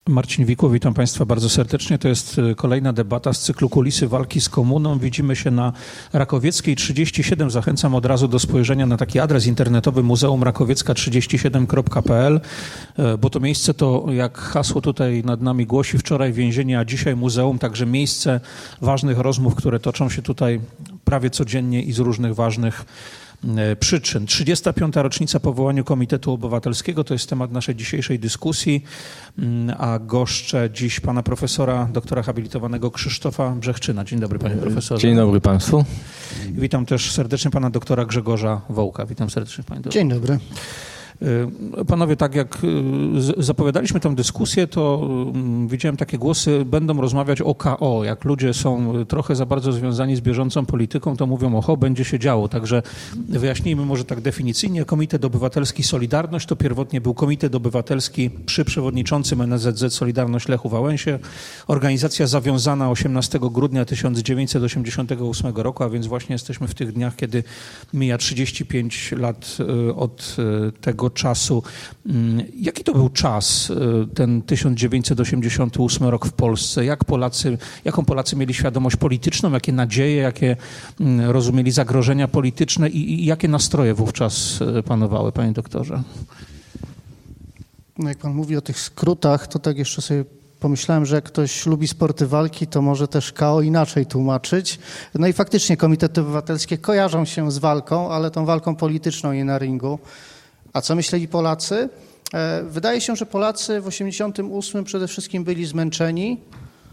Marcin Wikło, witam Państwa bardzo serdecznie. To jest kolejna debata z cyklu Kulisy walki z komuną. Widzimy się na Rakowieckiej 37. Zachęcam od razu do spojrzenia na taki adres internetowy muzeumrakowiecka37.pl, bo to miejsce to, jak hasło tutaj nad nami głosi, wczoraj więzienie, a dzisiaj muzeum, także miejsce ważnych rozmów, które toczą się tutaj prawie codziennie i z różnych ważnych przyczyn. 35. rocznica powołania Komitetu Obywatelskiego to jest temat naszej dzisiejszej dyskusji, a goszczę dziś pana profesora, doktora habilitowanego Krzysztofa Brzechczyna. Dzień dobry, panie profesorze. Dzień dobry państwu. Witam też serdecznie pana doktora Grzegorza Wołka. Witam serdecznie, panie doktorze. Dzień dobry. Panowie, tak jak zapowiadaliśmy tę dyskusję, to widziałem takie głosy, będą rozmawiać o KO. Jak ludzie są trochę za bardzo związani z bieżącą polityką, to mówią, oho, będzie się działo. Także wyjaśnijmy może tak definicyjnie. Komitet Obywatelski Solidarność to pierwotnie był Komitet Obywatelski przy przewodniczącym NSZZ Solidarność Lechu Wałęsie. Organizacja zawiązana 18 grudnia 1988 roku, a więc właśnie jesteśmy w tych dniach, kiedy mija 35 lat od tego czasu. Jaki to był czas, ten 1988 rok w Polsce? Jaką Polacy mieli świadomość polityczną, jakie nadzieje, jakie rozumieli zagrożenia polityczne i jakie nastroje wówczas panowały, panie doktorze? No jak pan mówi o tych skrótach, to tak jeszcze sobie pomyślałem, że jak ktoś lubi sporty walki, to może też KO inaczej tłumaczyć. No i faktycznie komitety obywatelskie kojarzą się z walką, ale tą walką polityczną nie na ringu. A co myśleli Polacy? Wydaje się, że Polacy w 1988 przede wszystkim byli zmęczeni,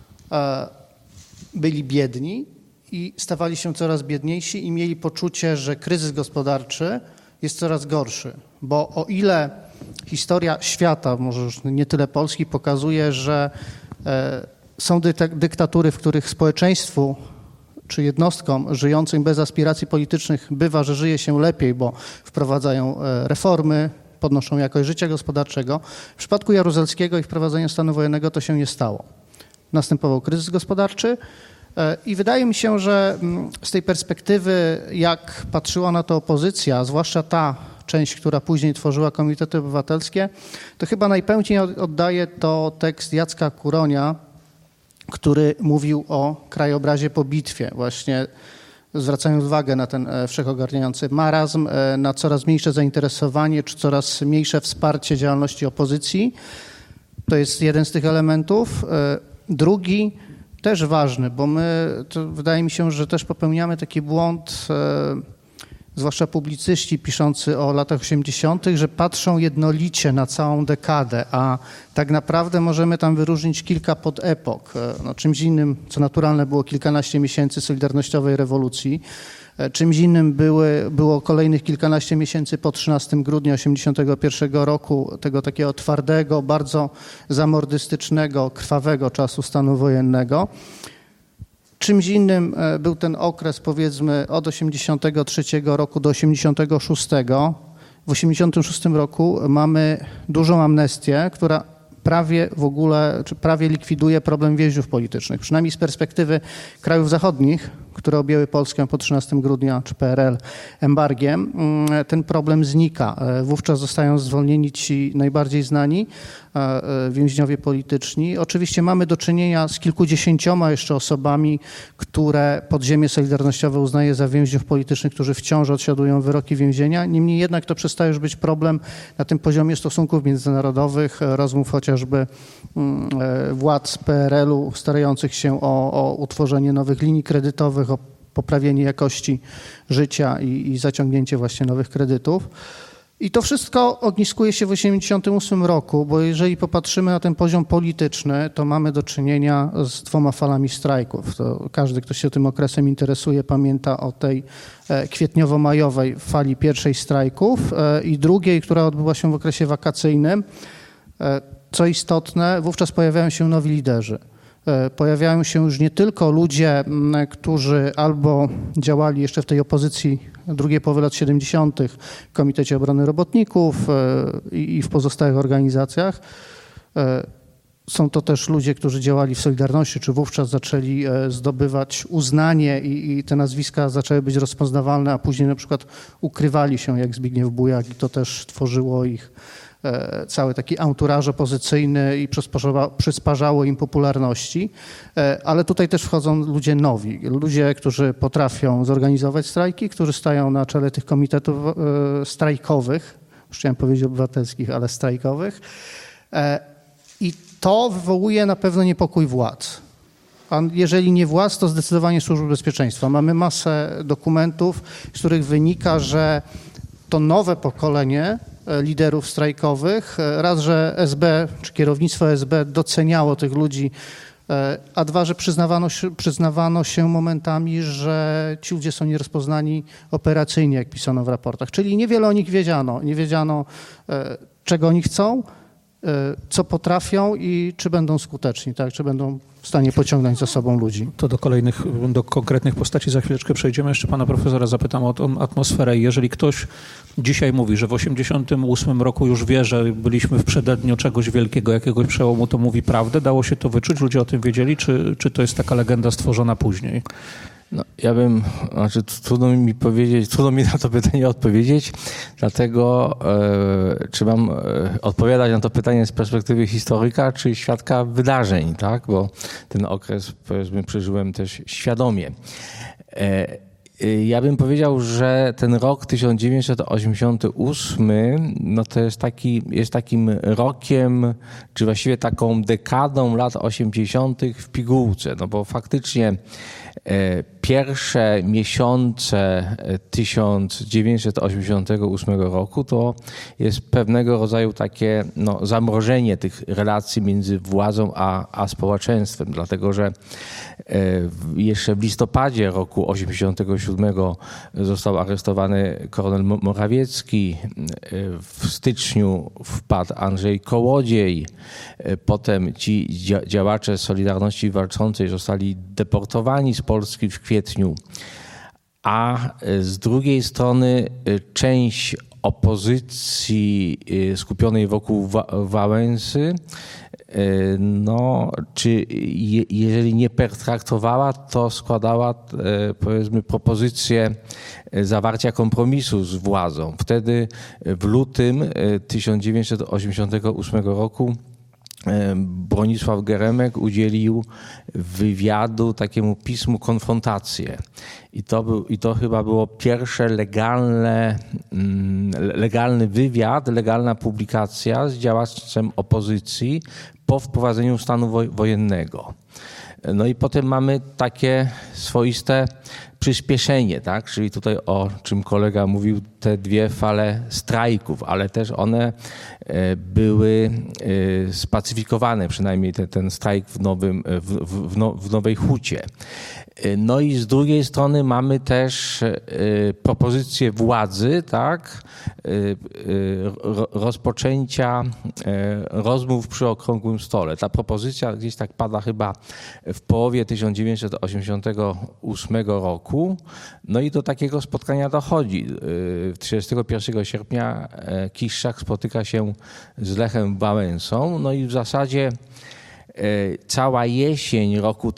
byli biedni i stawali się coraz biedniejsi i mieli poczucie, że kryzys gospodarczy jest coraz gorszy. Bo o ile historia świata, może już nie tyle Polski, pokazuje, że są dyktatury, w których społeczeństwu czy jednostkom żyjącym bez aspiracji politycznych bywa, że żyje się lepiej, bo wprowadzają reformy, podnoszą jakość życia gospodarczego. W przypadku Jaruzelskiego i wprowadzenia stanu wojennego to się nie stało. Następował kryzys gospodarczy i wydaje mi się, że z tej perspektywy, jak patrzyła na to opozycja, zwłaszcza ta część, która później tworzyła komitety obywatelskie, to chyba najpełniej oddaje to tekst Jacka Kuronia, który mówił o krajobrazie po bitwie, właśnie zwracając uwagę na ten wszechogarniający marazm, na coraz mniejsze zainteresowanie czy coraz mniejsze wsparcie działalności opozycji. To jest jeden z tych elementów. Drugi, też ważny, bo wydaje mi się, że też popełniamy taki błąd, zwłaszcza publicyści piszący o latach 80., że patrzą jednolicie na całą dekadę, a tak naprawdę możemy tam wyróżnić kilka podepok. No, czymś innym, co naturalne, było kilkanaście miesięcy solidarnościowej rewolucji, czymś innym było kolejnych kilkanaście miesięcy po 13 grudnia 1981 roku, tego takiego twardego, bardzo zamordystycznego, krwawego czasu stanu wojennego. Czymś innym był ten okres, powiedzmy, od 1983 roku do 1986. W 1986 roku mamy dużą amnestię, która prawie w ogóle, czy prawie likwiduje problem więźniów politycznych. Przynajmniej z perspektywy krajów zachodnich, które objęły Polskę po 13 grudnia, czy PRL, embargiem, ten problem znika. Wówczas zostają zwolnieni ci najbardziej znani więźniowie polityczni. Oczywiście mamy do czynienia z kilkudziesięcioma jeszcze osobami, które podziemie solidarnościowe uznaje za więźniów politycznych, którzy wciąż odsiadują wyroki więzienia. Niemniej jednak to przestaje już być problem na tym poziomie stosunków międzynarodowych, rozmów chociażby władz PRL-u starających się o utworzenie nowych linii kredytowych, o poprawienie jakości życia i zaciągnięcie właśnie nowych kredytów. I to wszystko ogniskuje się w 1988 roku, bo jeżeli popatrzymy na ten poziom polityczny, to mamy do czynienia z dwoma falami strajków. To każdy, kto się tym okresem interesuje, pamięta o tej kwietniowo-majowej fali pierwszej strajków i drugiej, która odbyła się w okresie wakacyjnym. Co istotne, wówczas pojawiają się nowi liderzy. Pojawiają się już nie tylko ludzie, którzy albo działali jeszcze w tej opozycji drugiej połowy lat 70. w Komitecie Obrony Robotników i w pozostałych organizacjach. Są to też ludzie, którzy działali w Solidarności, czy wówczas zaczęli zdobywać uznanie i te nazwiska zaczęły być rozpoznawalne, a później na przykład ukrywali się jak Zbigniew Bujak i to też tworzyło ich cały taki anturaż opozycyjny i przysparzało im popularności, ale tutaj też wchodzą ludzie nowi, ludzie, którzy potrafią zorganizować strajki, którzy stają na czele tych komitetów strajkowych, już chciałem powiedzieć obywatelskich, ale strajkowych, i to wywołuje na pewno niepokój władz. A jeżeli nie władz, to zdecydowanie Służby Bezpieczeństwa. Mamy masę dokumentów, z których wynika, że to nowe pokolenie liderów strajkowych, raz, że SB czy kierownictwo SB doceniało tych ludzi, a dwa, że przyznawano się momentami, że ci ludzie są nierozpoznani operacyjnie, jak pisano w raportach. Czyli niewiele o nich wiedziano. Nie wiedziano, czego oni chcą, co potrafią i czy będą skuteczni, tak? Czy będą w stanie pociągnąć za sobą ludzi. To do konkretnych postaci za chwileczkę przejdziemy. Jeszcze pana profesora zapytam o tą atmosferę. Jeżeli ktoś dzisiaj mówi, że w 1988 roku już wie, że byliśmy w przededniu czegoś wielkiego, jakiegoś przełomu, to mówi prawdę? Dało się to wyczuć? Ludzie o tym wiedzieli? Czy to jest taka legenda stworzona później? No, trudno mi na to pytanie odpowiedzieć, dlatego czy mam odpowiadać na to pytanie z perspektywy historyka, czy świadka wydarzeń, tak? Bo ten okres, powiedzmy, przeżyłem też świadomie. Ja bym powiedział, że ten rok 1988 no to jest takim rokiem, czy właściwie taką dekadą lat 80. w pigułce, no bo faktycznie pierwsze miesiące 1988 roku to jest pewnego rodzaju takie zamrożenie tych relacji między władzą a społeczeństwem, dlatego że jeszcze w listopadzie roku 87 został aresztowany koronel Morawiecki, w styczniu wpadł Andrzej Kołodziej, potem ci działacze Solidarności Walczącej zostali deportowani z Polski w kwietniu, a z drugiej strony część opozycji skupionej wokół Wałęsy, jeżeli nie pertraktowała, to składała, powiedzmy, propozycję zawarcia kompromisu z władzą. Wtedy w lutym 1988 roku Bronisław Geremek udzielił wywiadu takiemu pismu Konfrontacje. I to chyba było pierwsze legalny wywiad, legalna publikacja z działaczem opozycji po wprowadzeniu stanu wojennego. No i potem mamy takie swoiste przyspieszenie, tak? Czyli tutaj, o czym kolega mówił, te dwie fale strajków, ale też one były spacyfikowane, przynajmniej ten strajk w Nowej Hucie. No i z drugiej strony mamy też propozycję władzy, tak? Rozpoczęcia rozmów przy okrągłym stole. Ta propozycja gdzieś tak pada chyba w połowie 1988 roku. No i do takiego spotkania dochodzi. 31 sierpnia Kiszczak spotyka się z Lechem Wałęsą. No i w zasadzie cała jesień roku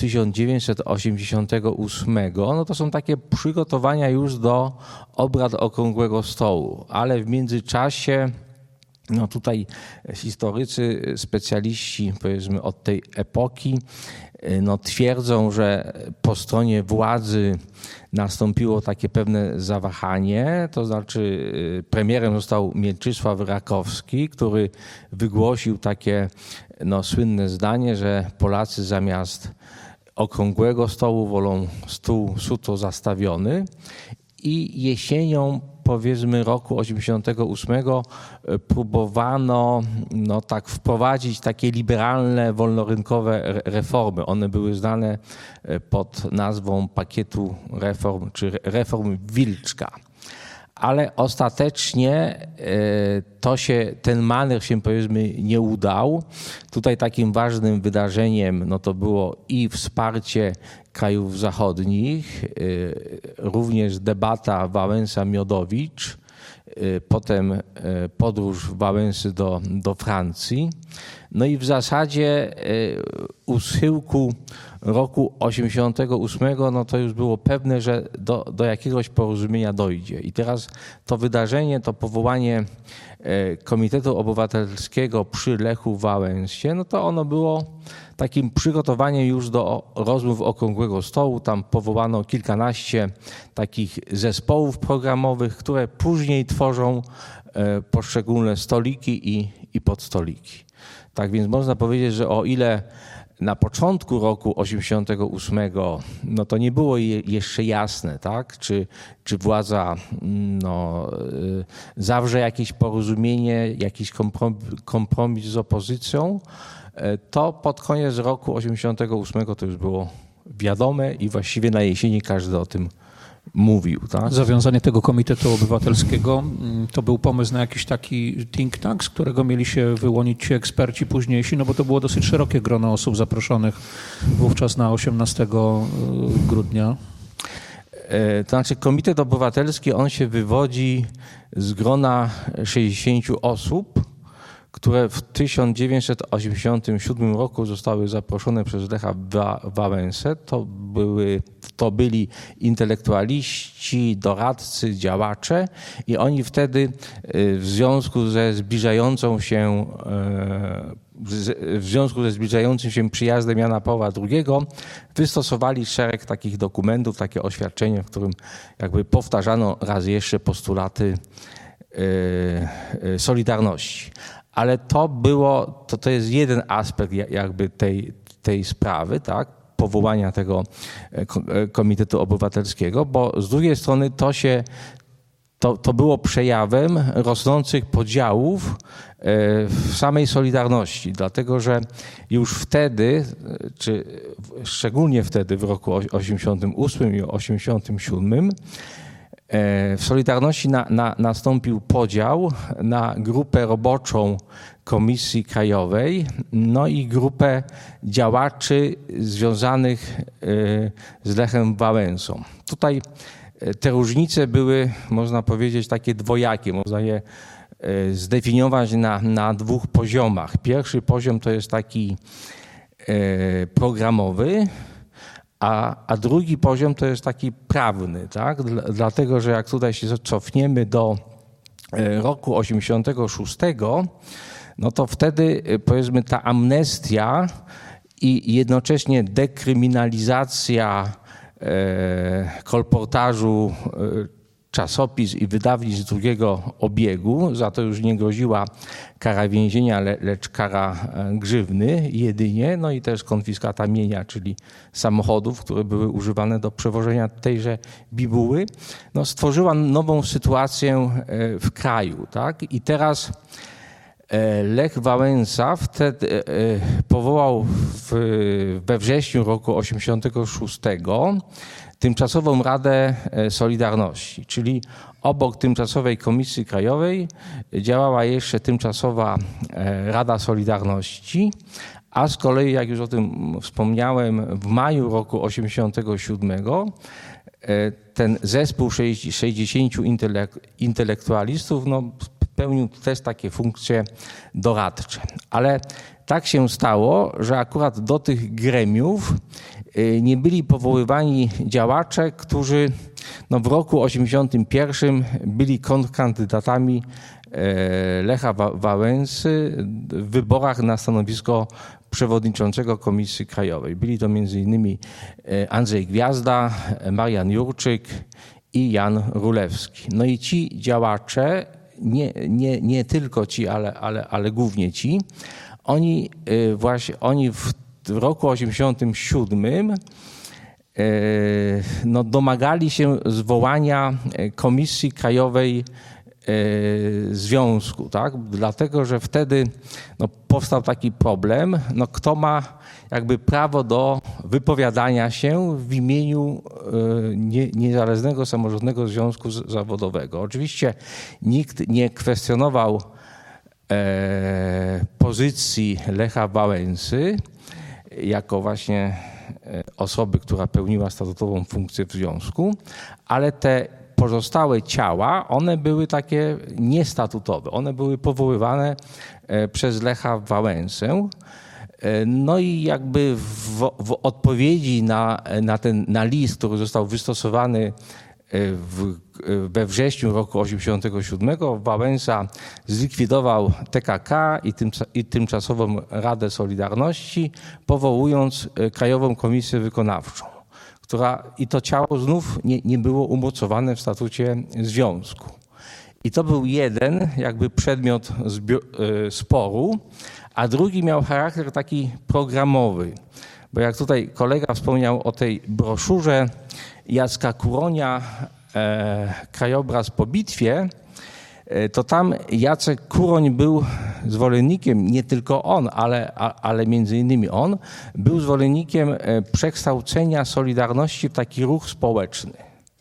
1988 no to są takie przygotowania już do obrad okrągłego stołu, ale w międzyczasie no tutaj historycy, specjaliści, powiedzmy, od tej epoki no twierdzą, że po stronie władzy nastąpiło takie pewne zawahanie, to znaczy premierem został Mieczysław Rakowski, który wygłosił takie słynne zdanie, że Polacy zamiast okrągłego stołu wolą stół suto zastawiony, i jesienią, powiedzmy, roku 88 próbowano tak wprowadzić takie liberalne, wolnorynkowe reformy. One były znane pod nazwą pakietu reform, czy reform Wilczka. Ale ostatecznie ten manewr się, powiedzmy, nie udał. Tutaj takim ważnym wydarzeniem to było i wsparcie krajów zachodnich, również debata Wałęsa-Miodowicz, potem podróż Wałęsy do Francji. No i w zasadzie u schyłku roku 88 no to już było pewne, że do jakiegoś porozumienia dojdzie. I teraz to wydarzenie, to powołanie Komitetu Obywatelskiego przy Lechu Wałęsie, no to ono było takim przygotowaniem już do rozmów okrągłego stołu. Tam powołano kilkanaście takich zespołów programowych, które później tworzą poszczególne stoliki i podstoliki. Tak więc można powiedzieć, że o ile na początku roku 88 no to nie było jeszcze jasne, tak? Czy władza zawrze jakieś porozumienie, jakiś kompromis z opozycją, to pod koniec roku 88 to już było wiadome i właściwie na jesieni każdy o tym mówił. Tak? Zawiązanie tego Komitetu Obywatelskiego to był pomysł na jakiś taki think tank, z którego mieli się wyłonić ci eksperci późniejsi, no bo to było dosyć szerokie grono osób zaproszonych wówczas na 18 grudnia. To znaczy Komitet Obywatelski, on się wywodzi z grona 60 osób, które w 1987 roku zostały zaproszone przez Lecha Wałęsę. To byli intelektualiści, doradcy, działacze i oni wtedy w związku ze zbliżającym się przyjazdem Jana Pawła II wystosowali szereg takich dokumentów, takie oświadczenie, w którym jakby powtarzano raz jeszcze postulaty Solidarności. Ale to jest jeden aspekt jakby tej sprawy, tak, powołania tego Komitetu Obywatelskiego, bo z drugiej strony to było przejawem rosnących podziałów w samej Solidarności, dlatego że już wtedy, czy szczególnie wtedy w roku 88 i 87 w Solidarności nastąpił podział na grupę roboczą Komisji Krajowej, no i grupę działaczy związanych z Lechem Wałęsą. Tutaj te różnice były, można powiedzieć, takie dwojakie. Można je zdefiniować na dwóch poziomach. Pierwszy poziom to jest taki programowy, a drugi poziom to jest taki prawny, tak? Dlatego, że jak tutaj się cofniemy do roku 86, no to wtedy powiedzmy ta amnestia i jednocześnie dekryminalizacja kolportażu czasopism i wydawnictw drugiego obiegu, za to już nie groziła kara więzienia, lecz kara grzywny jedynie, no i też konfiskata mienia, czyli samochodów, które były używane do przewożenia tejże bibuły, no stworzyła nową sytuację w kraju, tak? I teraz Lech Wałęsa wtedy powołał we wrześniu roku 86 Tymczasową Radę Solidarności, czyli obok Tymczasowej Komisji Krajowej działała jeszcze Tymczasowa Rada Solidarności, a z kolei, jak już o tym wspomniałem, w maju roku 87 ten zespół 60 intelektualistów pełnił też takie funkcje doradcze. Ale tak się stało, że akurat do tych gremiów nie byli powoływani działacze, którzy w roku 81 byli kontrkandydatami Lecha Wałęsy w wyborach na stanowisko przewodniczącego Komisji Krajowej. Byli to m.in. Andrzej Gwiazda, Marian Jurczyk i Jan Rulewski. No i ci działacze, nie tylko ci, ale głównie ci, oni w roku 87 domagali się zwołania Komisji Krajowej Związku, tak? Dlatego, że wtedy powstał taki problem, kto ma jakby prawo do wypowiadania się w imieniu Niezależnego Samorządnego Związku Zawodowego. Oczywiście nikt nie kwestionował pozycji Lecha Wałęsy jako właśnie osoby, która pełniła statutową funkcję w związku, ale te pozostałe ciała, one były takie niestatutowe. One były powoływane przez Lecha Wałęsę. No i jakby w odpowiedzi na list, który został wystosowany we wrześniu roku 1987 Wałęsa zlikwidował TKK i Tymczasową Radę Solidarności, powołując Krajową Komisję Wykonawczą, i to ciało znów nie było umocowane w statucie związku. I to był jeden jakby przedmiot sporu, a drugi miał charakter taki programowy. Bo jak tutaj kolega wspomniał o tej broszurze Jacka Kuronia Krajobraz po bitwie, to tam Jacek Kuroń był zwolennikiem, nie tylko on, ale między innymi on, był zwolennikiem przekształcenia Solidarności w taki ruch społeczny.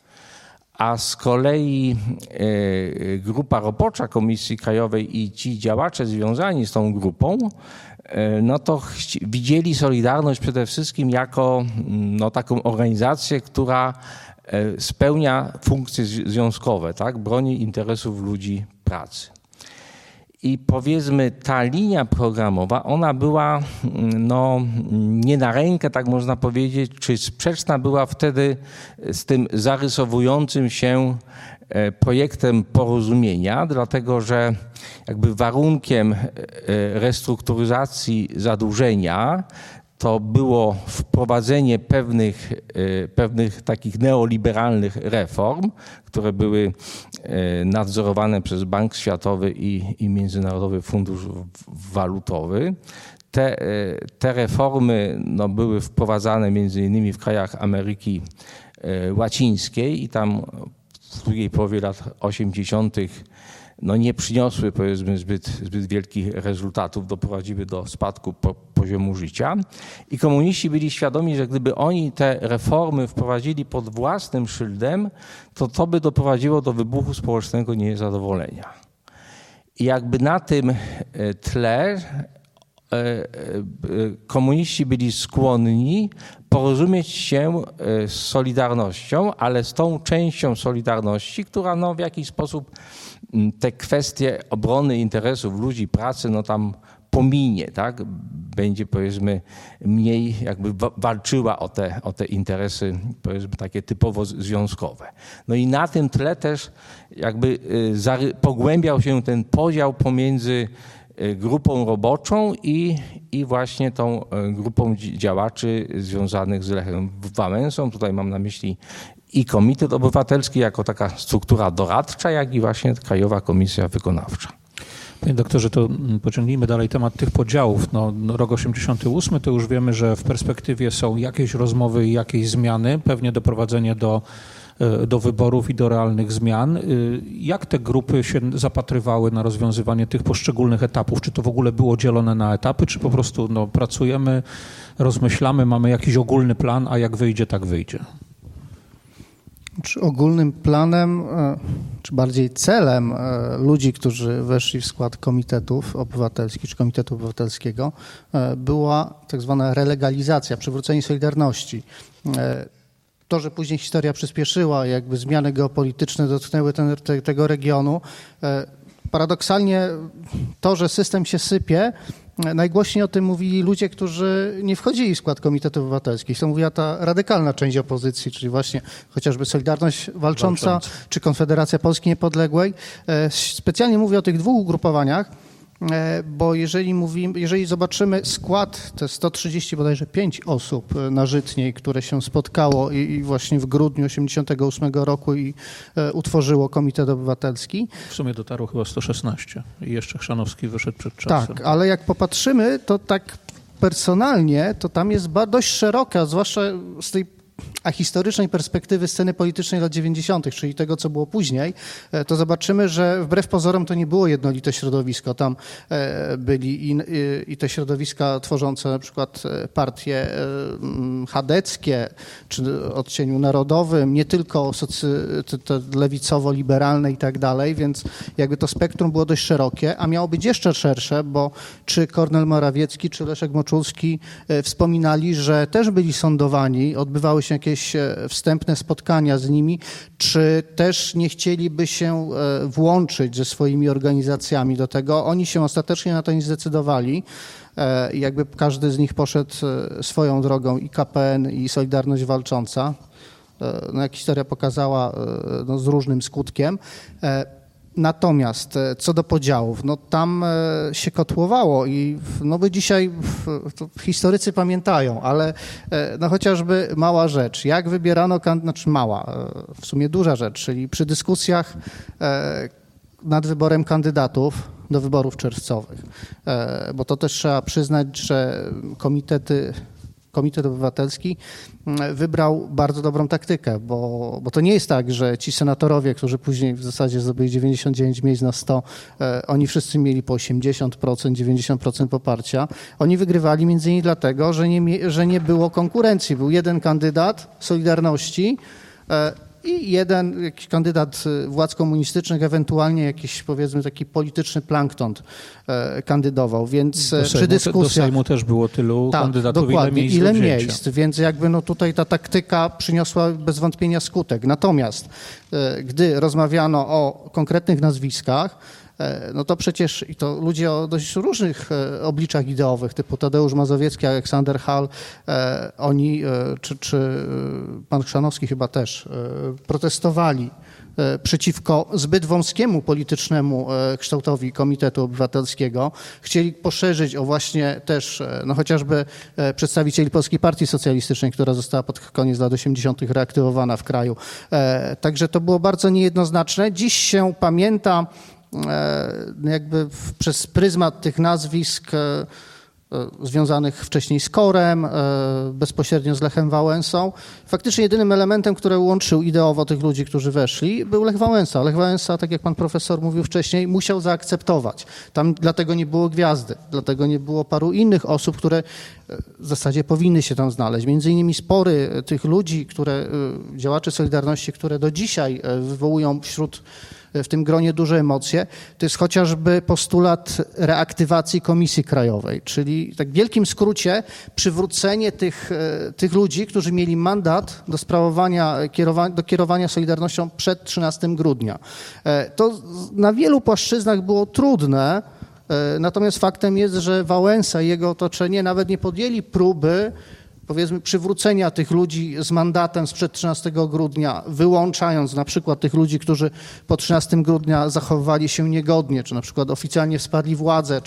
A z kolei grupa robocza Komisji Krajowej i ci działacze związani z tą grupą, no to widzieli Solidarność przede wszystkim jako taką organizację, która spełnia funkcje związkowe, tak? Broni interesów ludzi pracy. I powiedzmy, ta linia programowa, ona była nie na rękę, tak można powiedzieć, czy sprzeczna była wtedy z tym zarysowującym się projektem porozumienia, dlatego że jakby warunkiem restrukturyzacji zadłużenia to było wprowadzenie pewnych takich neoliberalnych reform, które były nadzorowane przez Bank Światowy i Międzynarodowy Fundusz Walutowy. Te reformy były wprowadzane między innymi w krajach Ameryki Łacińskiej i tam w drugiej połowie lat 80. Nie przyniosły, powiedzmy, zbyt wielkich rezultatów, doprowadziły do spadku poziomu życia. I komuniści byli świadomi, że gdyby oni te reformy wprowadzili pod własnym szyldem, to by doprowadziło do wybuchu społecznego niezadowolenia. I jakby na tym tle komuniści byli skłonni porozumieć się z Solidarnością, ale z tą częścią Solidarności, która w jakiś sposób te kwestie obrony interesów ludzi, pracy, tam pominie, tak? Będzie, powiedzmy, mniej jakby walczyła o te interesy, powiedzmy, takie typowo związkowe. I na tym tle też jakby pogłębiał się ten podział pomiędzy grupą roboczą i właśnie tą grupą działaczy związanych z Lechem Wałęsą. Tutaj mam na myśli i Komitet Obywatelski jako taka struktura doradcza, jak i właśnie Krajowa Komisja Wykonawcza. Panie doktorze, to pociągnijmy dalej temat tych podziałów. Rok 88 to już wiemy, że w perspektywie są jakieś rozmowy i jakieś zmiany, pewnie doprowadzenie do wyborów i do realnych zmian. Jak te grupy się zapatrywały na rozwiązywanie tych poszczególnych etapów? Czy to w ogóle było dzielone na etapy, czy po prostu pracujemy, rozmyślamy, mamy jakiś ogólny plan, a jak wyjdzie, tak wyjdzie? Czy ogólnym planem, czy bardziej celem ludzi, którzy weszli w skład komitetów obywatelskich, czy Komitetu Obywatelskiego, była tak zwana relegalizacja, przywrócenie Solidarności. To, że później historia przyspieszyła, jakby zmiany geopolityczne dotknęły tego regionu, paradoksalnie to, że system się sypie, najgłośniej o tym mówili ludzie, którzy nie wchodzili w skład Komitetów Obywatelskich. To mówiła ta radykalna część opozycji, czyli właśnie chociażby Solidarność Walcząca czy Konfederacja Polski Niepodległej. Specjalnie mówię o tych dwóch ugrupowaniach, bo jeżeli zobaczymy skład, te 130 bodajże 5 osób na Żytniej, które się spotkało i właśnie w grudniu 1988 roku i utworzyło Komitet Obywatelski. W sumie dotarło chyba 116 i jeszcze Chrzanowski wyszedł przed czasem. Tak, ale jak popatrzymy, to tak personalnie, to tam jest dość szeroka, zwłaszcza z tej historycznej perspektywy sceny politycznej lat 90., czyli tego, co było później, to zobaczymy, że wbrew pozorom to nie było jednolite środowisko. Tam byli i te środowiska tworzące na przykład partie chadeckie, czy odcieniu narodowym, nie tylko te lewicowo-liberalne i tak dalej, więc jakby to spektrum było dość szerokie, a miało być jeszcze szersze, bo czy Kornel Morawiecki, czy Leszek Moczulski wspominali, że też byli sądowani, odbywały się się jakieś wstępne spotkania z nimi, czy też nie chcieliby się włączyć ze swoimi organizacjami do tego. Oni się ostatecznie na to nie zdecydowali. Jakby każdy z nich poszedł swoją drogą, i KPN, i Solidarność Walcząca. No, jak historia pokazała, no, z różnym skutkiem. Natomiast co do podziałów, no tam się kotłowało i no by dzisiaj historycy pamiętają, ale no chociażby mała rzecz, jak wybierano, znaczy mała, w sumie duża rzecz, czyli przy dyskusjach nad wyborem kandydatów do wyborów czerwcowych, bo to też trzeba przyznać, że Komitet Obywatelski wybrał bardzo dobrą taktykę, bo to nie jest tak, że ci senatorowie, którzy później w zasadzie zdobyli 99 miejsc na 100, oni wszyscy mieli po 80%, 90% poparcia. Oni wygrywali między innymi dlatego, że nie było konkurencji. Był jeden kandydat Solidarności i jeden jakiś kandydat władz komunistycznych, ewentualnie jakiś, powiedzmy, taki polityczny plankton kandydował, więc przy dyskusjach... Do Sejmu też było tylu kandydatów, dokładnie, ile miejsc, więc jakby no tutaj ta taktyka przyniosła bez wątpienia skutek. Natomiast gdy rozmawiano o konkretnych nazwiskach, no to przecież i to ludzie o dość różnych obliczach ideowych, typu Tadeusz Mazowiecki, Aleksander Hall, oni, czy pan Chrzanowski chyba też, protestowali przeciwko zbyt wąskiemu politycznemu kształtowi Komitetu Obywatelskiego. Chcieli poszerzyć o właśnie też, no chociażby przedstawicieli Polskiej Partii Socjalistycznej, która została pod koniec lat 80. reaktywowana w kraju. Także to było bardzo niejednoznaczne. Dziś się pamięta jakby przez pryzmat tych nazwisk związanych wcześniej z KOR-em, bezpośrednio z Lechem Wałęsą. Faktycznie jedynym elementem, który łączył ideowo tych ludzi, którzy weszli, był Lech Wałęsa. Lech Wałęsa, tak jak pan profesor mówił wcześniej, musiał zaakceptować. Tam dlatego nie było gwiazdy, dlatego nie było paru innych osób, które w zasadzie powinny się tam znaleźć. Między innymi spory tych ludzi, działaczy Solidarności, które do dzisiaj wywołują w tym gronie duże emocje, to jest chociażby postulat reaktywacji Komisji Krajowej, czyli tak w wielkim skrócie przywrócenie tych ludzi, którzy mieli mandat do kierowania Solidarnością przed 13 grudnia. To na wielu płaszczyznach było trudne, natomiast faktem jest, że Wałęsa i jego otoczenie nawet nie podjęli próby, powiedzmy, przywrócenia tych ludzi z mandatem sprzed 13 grudnia, wyłączając na przykład tych ludzi, którzy po 13 grudnia zachowywali się niegodnie, czy na przykład oficjalnie wsparli władzę,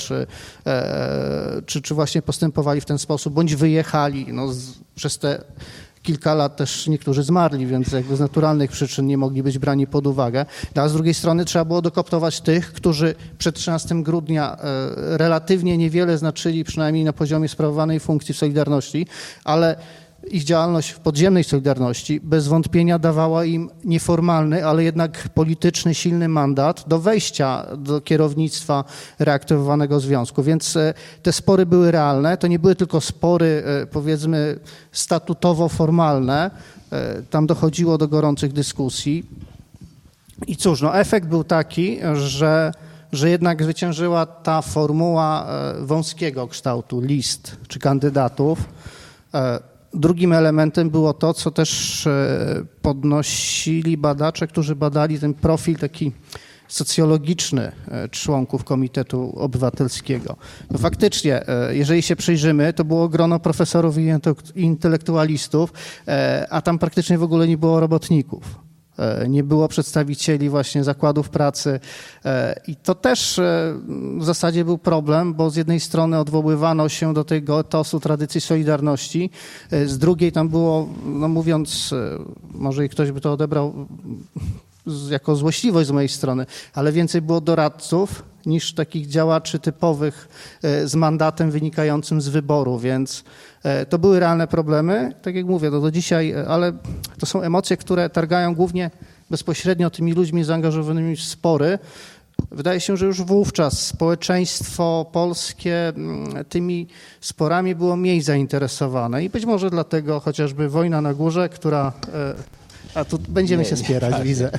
czy właśnie postępowali w ten sposób, bądź wyjechali. No, przez te kilka lat też niektórzy zmarli, więc jakby z naturalnych przyczyn nie mogli być brani pod uwagę. A z drugiej strony trzeba było dokoptować tych, którzy przed 13 grudnia relatywnie niewiele znaczyli, przynajmniej na poziomie sprawowanej funkcji w Solidarności, ale ich działalność w podziemnej Solidarności bez wątpienia dawała im nieformalny, ale jednak polityczny, silny mandat do wejścia do kierownictwa reaktywowanego związku. Więc te spory były realne. To nie były tylko spory, powiedzmy, statutowo-formalne. Tam dochodziło do gorących dyskusji. I cóż, no efekt był taki, że jednak zwyciężyła ta formuła wąskiego kształtu list czy kandydatów. Drugim elementem było to, co też podnosili badacze, którzy badali ten profil taki socjologiczny członków Komitetu Obywatelskiego. No faktycznie, jeżeli się przyjrzymy, to było grono profesorów i intelektualistów, a tam praktycznie w ogóle nie było robotników. Nie było przedstawicieli właśnie zakładów pracy i to też w zasadzie był problem, bo z jednej strony odwoływano się do tego etosu tradycji Solidarności, z drugiej tam było, no mówiąc, może i ktoś by to odebrał jako złośliwość z mojej strony, ale więcej było doradców niż takich działaczy typowych z mandatem wynikającym z wyboru, więc to były realne problemy, tak jak mówię, do dzisiaj, ale to są emocje, które targają głównie bezpośrednio tymi ludźmi zaangażowanymi w spory. Wydaje się, że już wówczas społeczeństwo polskie tymi sporami było mniej zainteresowane i być może dlatego chociażby wojna na górze, która... A tu będziemy się spierać, tak, widzę.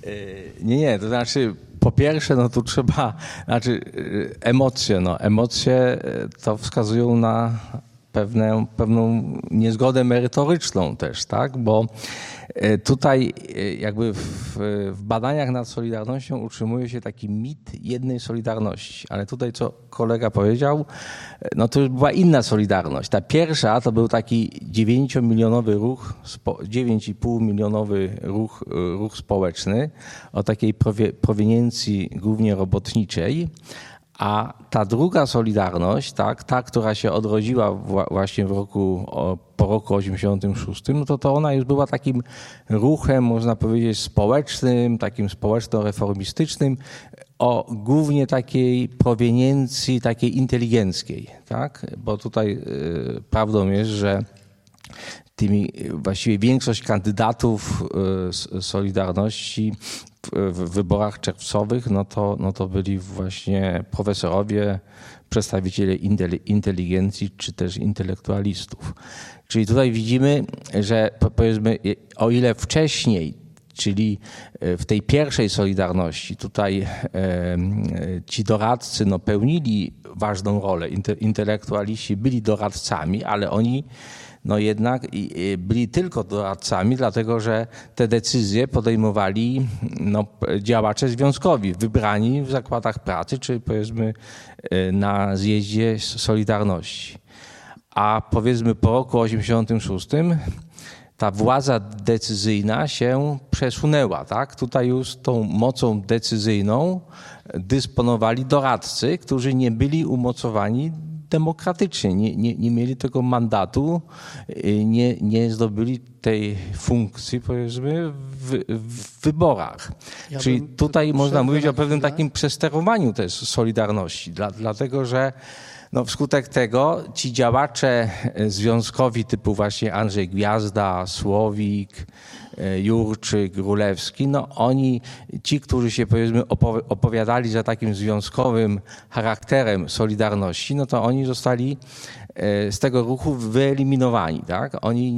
Nie, to znaczy po pierwsze, no tu trzeba, emocje to wskazują na pewną niezgodę merytoryczną też, tak? Bo tutaj jakby w badaniach nad Solidarnością utrzymuje się taki mit jednej Solidarności. Ale tutaj, co kolega powiedział, no to już była inna Solidarność. Ta pierwsza to był taki 9-milionowy ruch, 9,5-milionowy ruch społeczny o takiej proweniencji głównie robotniczej. A ta druga Solidarność, tak, ta, która się odrodziła właśnie po roku 86, no to ona już była takim ruchem, można powiedzieć, społecznym, takim społeczno-reformistycznym, o głównie takiej proweniencji takiej inteligenckiej, tak? Bo tutaj prawdą jest, że właściwie większość kandydatów Solidarności w wyborach czerwcowych, no to byli właśnie profesorowie, przedstawiciele inteligencji czy też intelektualistów. Czyli tutaj widzimy, że powiedzmy, o ile wcześniej, czyli w tej pierwszej Solidarności, tutaj ci doradcy pełnili ważną rolę, intelektualiści byli doradcami, ale oni jednak byli tylko doradcami, dlatego że te decyzje podejmowali działacze związkowi, wybrani w zakładach pracy, czy powiedzmy na zjeździe Solidarności. A powiedzmy po roku 86 ta władza decyzyjna się przesunęła, tak? Tutaj już tą mocą decyzyjną dysponowali doradcy, którzy nie byli umocowani demokratycznie, nie mieli tego mandatu, nie zdobyli tej funkcji, powiedzmy, w wyborach. Czyli tutaj można mówić o pewnym takim przesterowaniu też Solidarności, dlatego że wskutek tego ci działacze związkowi typu właśnie Andrzej Gwiazda, Słowik, Jurczyk, Grólewski, ci, którzy się powiedzmy opowiadali za takim związkowym charakterem Solidarności, to oni zostali z tego ruchu wyeliminowani, tak? Oni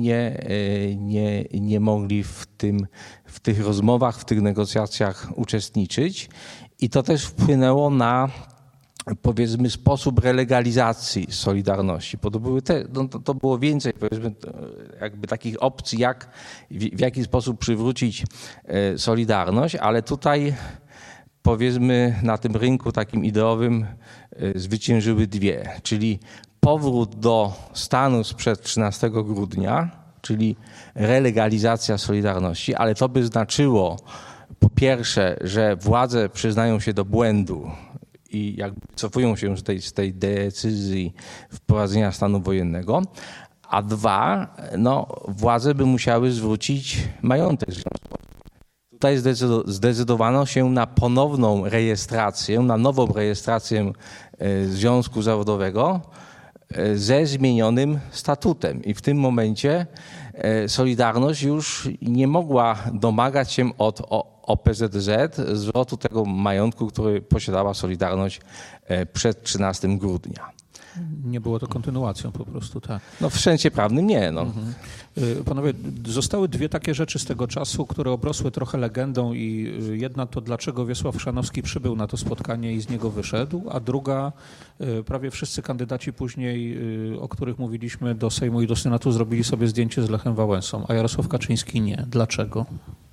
nie mogli w tych rozmowach, w tych negocjacjach uczestniczyć i to też wpłynęło na powiedzmy sposób relegalizacji Solidarności, bo to było więcej powiedzmy jakby takich opcji, w jaki sposób przywrócić Solidarność, ale tutaj powiedzmy na tym rynku takim ideowym zwyciężyły dwie, czyli powrót do stanu sprzed 13 grudnia, czyli relegalizacja Solidarności, ale to by znaczyło po pierwsze, że władze przyznają się do błędu i jakby cofują się z tej decyzji wprowadzenia stanu wojennego, a dwa, władze by musiały zwrócić majątek związkowy. Tutaj zdecydowano się na ponowną rejestrację, na nową rejestrację Związku Zawodowego ze zmienionym statutem i w tym momencie Solidarność już nie mogła domagać się od OPZZ zwrotu tego majątku, który posiadała Solidarność przed 13 grudnia. Nie było to kontynuacją po prostu, tak. W sensie prawnym nie. Panowie, zostały dwie takie rzeczy z tego czasu, które obrosły trochę legendą i jedna to dlaczego Wiesław Chrzanowski przybył na to spotkanie i z niego wyszedł, a druga prawie wszyscy kandydaci później, o których mówiliśmy do Sejmu i do Senatu zrobili sobie zdjęcie z Lechem Wałęsą, a Jarosław Kaczyński nie. Dlaczego?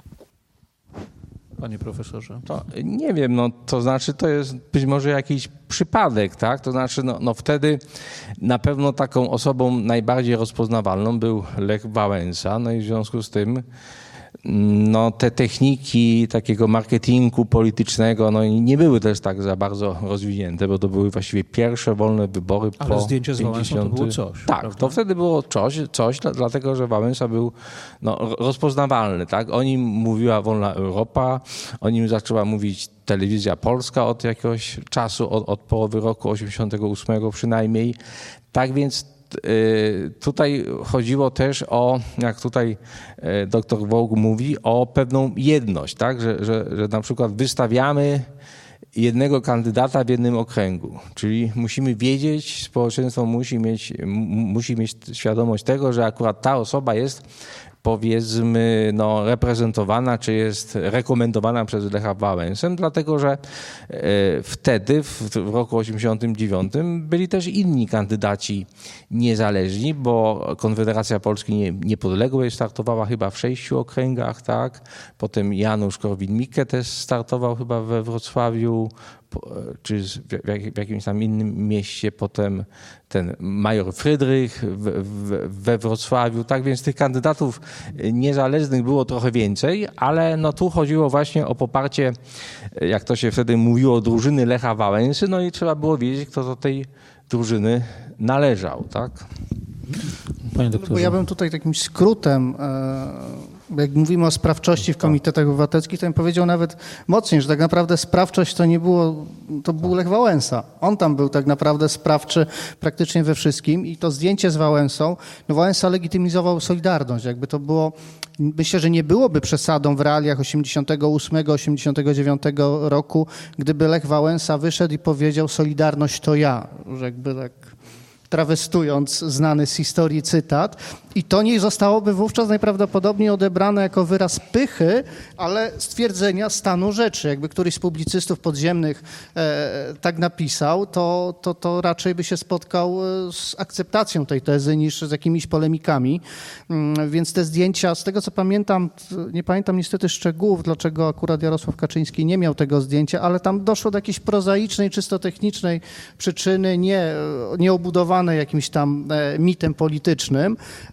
Panie profesorze. To nie wiem, to znaczy to jest być może jakiś przypadek, tak? To znaczy wtedy na pewno taką osobą najbardziej rozpoznawalną był Lech Wałęsa, i w związku z tym te techniki takiego marketingu politycznego nie były też tak za bardzo rozwinięte, bo to były właściwie pierwsze wolne wybory po 50. Ale zdjęcie z Wałęsą to było coś. Tak, prawda? To wtedy było coś, dlatego że Wałęsa był rozpoznawalny. Tak? O nim mówiła Wolna Europa, o nim zaczęła mówić Telewizja Polska od jakiegoś czasu, od połowy roku 88 przynajmniej. Tak więc tutaj chodziło też o, jak tutaj dr Wołk mówi, o pewną jedność, tak? Że na przykład wystawiamy jednego kandydata w jednym okręgu, czyli musimy wiedzieć, społeczeństwo musi mieć świadomość tego, że akurat ta osoba jest powiedzmy reprezentowana, czy jest rekomendowana przez Lecha Wałęsę, dlatego że wtedy, w roku 1989 byli też inni kandydaci niezależni, bo Konfederacja Polski Niepodległej startowała chyba w 6 okręgach, tak? Potem Janusz Korwin-Mikke też startował chyba we Wrocławiu, czy w jakimś tam innym mieście, potem ten major Frydrych we Wrocławiu. Tak więc tych kandydatów niezależnych było trochę więcej, ale tu chodziło właśnie o poparcie, jak to się wtedy mówiło, drużyny Lecha Wałęsy, i trzeba było wiedzieć, kto do tej drużyny należał, tak? Panie doktorze. Bo ja bym tutaj takim skrótem, jak mówimy o sprawczości w komitetach obywatelskich, to bym powiedział nawet mocniej, że tak naprawdę sprawczość to był Lech Wałęsa. On tam był tak naprawdę sprawczy praktycznie we wszystkim i to zdjęcie z Wałęsą, Wałęsa legitymizował Solidarność. Jakby to było, myślę, że nie byłoby przesadą w realiach 88-89 roku, gdyby Lech Wałęsa wyszedł i powiedział: Solidarność to ja, że jakby tak trawestując znany z historii cytat. I to nie zostałoby wówczas najprawdopodobniej odebrane jako wyraz pychy, ale stwierdzenia stanu rzeczy. Jakby któryś z publicystów podziemnych tak napisał, to raczej by się spotkał z akceptacją tej tezy niż z jakimiś polemikami. Więc te zdjęcia, z tego co pamiętam, nie pamiętam niestety szczegółów, dlaczego akurat Jarosław Kaczyński nie miał tego zdjęcia, ale tam doszło do jakiejś prozaicznej, czysto technicznej przyczyny, nie obudowanej jakimś tam mitem politycznym.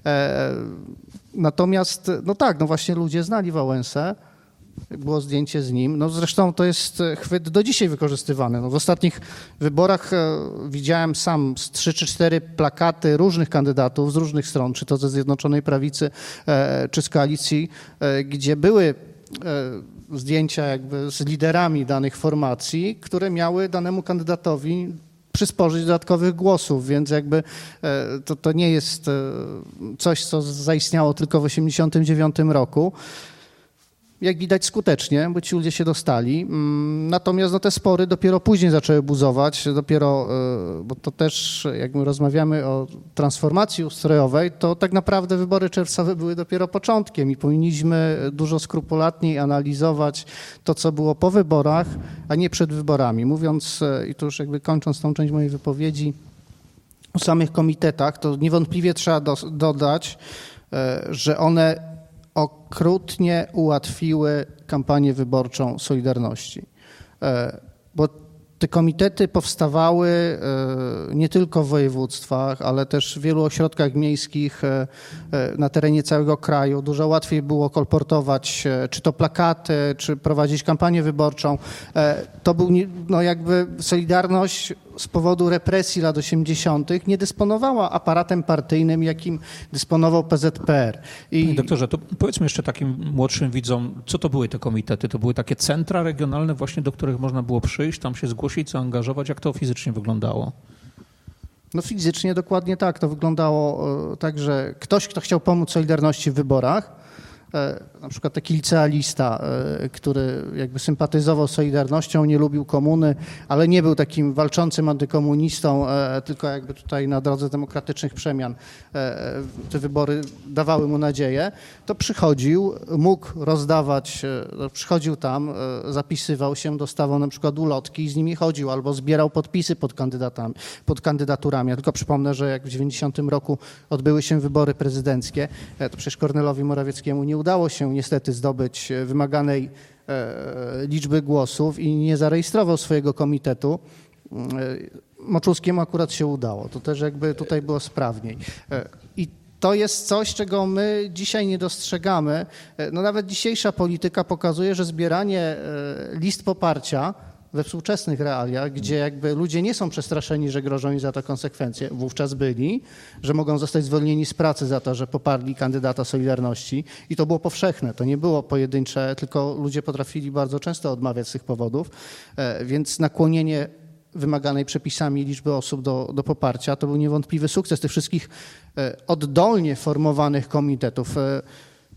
Natomiast, właśnie ludzie znali Wałęsę, było zdjęcie z nim. Zresztą to jest chwyt do dzisiaj wykorzystywany. W ostatnich wyborach widziałem sam z 3 czy 4 plakaty różnych kandydatów z różnych stron, czy to ze Zjednoczonej Prawicy, czy z koalicji, gdzie były zdjęcia jakby z liderami danych formacji, które miały danemu kandydatowi przysporzyć dodatkowych głosów, więc jakby to nie jest coś, co zaistniało tylko w 1989 roku. Jak widać skutecznie, bo ci ludzie się dostali. Natomiast te spory dopiero później zaczęły buzować, bo to też, jak my rozmawiamy o transformacji ustrojowej, to tak naprawdę wybory czerwcowe były dopiero początkiem i powinniśmy dużo skrupulatniej analizować to, co było po wyborach, a nie przed wyborami. Mówiąc, i to już jakby kończąc tą część mojej wypowiedzi, o samych komitetach, to niewątpliwie trzeba dodać, że one okrutnie ułatwiły kampanię wyborczą Solidarności. Bo te komitety powstawały nie tylko w województwach, ale też w wielu ośrodkach miejskich na terenie całego kraju. Dużo łatwiej było kolportować czy to plakaty, czy prowadzić kampanię wyborczą. To był jakby Solidarność z powodu represji lat 80. nie dysponowała aparatem partyjnym, jakim dysponował PZPR. Panie doktorze, to powiedzmy jeszcze takim młodszym widzom, co to były te komitety? To były takie centra regionalne właśnie, do których można było przyjść, tam się zgłosić, zaangażować. Jak to fizycznie wyglądało? Fizycznie dokładnie tak. To wyglądało tak, że ktoś, kto chciał pomóc Solidarności w wyborach, na przykład taki licealista, który jakby sympatyzował z Solidarnością, nie lubił komuny, ale nie był takim walczącym antykomunistą, tylko jakby tutaj na drodze demokratycznych przemian te wybory dawały mu nadzieję, to mógł rozdawać, przychodził tam, zapisywał się, dostawał na przykład ulotki i z nimi chodził, albo zbierał podpisy pod kandydaturami. Ja tylko przypomnę, że jak w 90 roku odbyły się wybory prezydenckie, to przecież Kornelowi Morawieckiemu nie udało się niestety zdobyć wymaganej liczby głosów i nie zarejestrował swojego komitetu. Moczulskiemu akurat się udało. To też jakby tutaj było sprawniej. I to jest coś, czego my dzisiaj nie dostrzegamy. Nawet dzisiejsza polityka pokazuje, że zbieranie list poparcia we współczesnych realiach, gdzie jakby ludzie nie są przestraszeni, że grożą im za to konsekwencje, wówczas byli, że mogą zostać zwolnieni z pracy za to, że poparli kandydata Solidarności i to było powszechne, to nie było pojedyncze, tylko ludzie potrafili bardzo często odmawiać z tych powodów, więc nakłonienie wymaganej przepisami liczby osób do poparcia to był niewątpliwy sukces tych wszystkich oddolnie formowanych komitetów.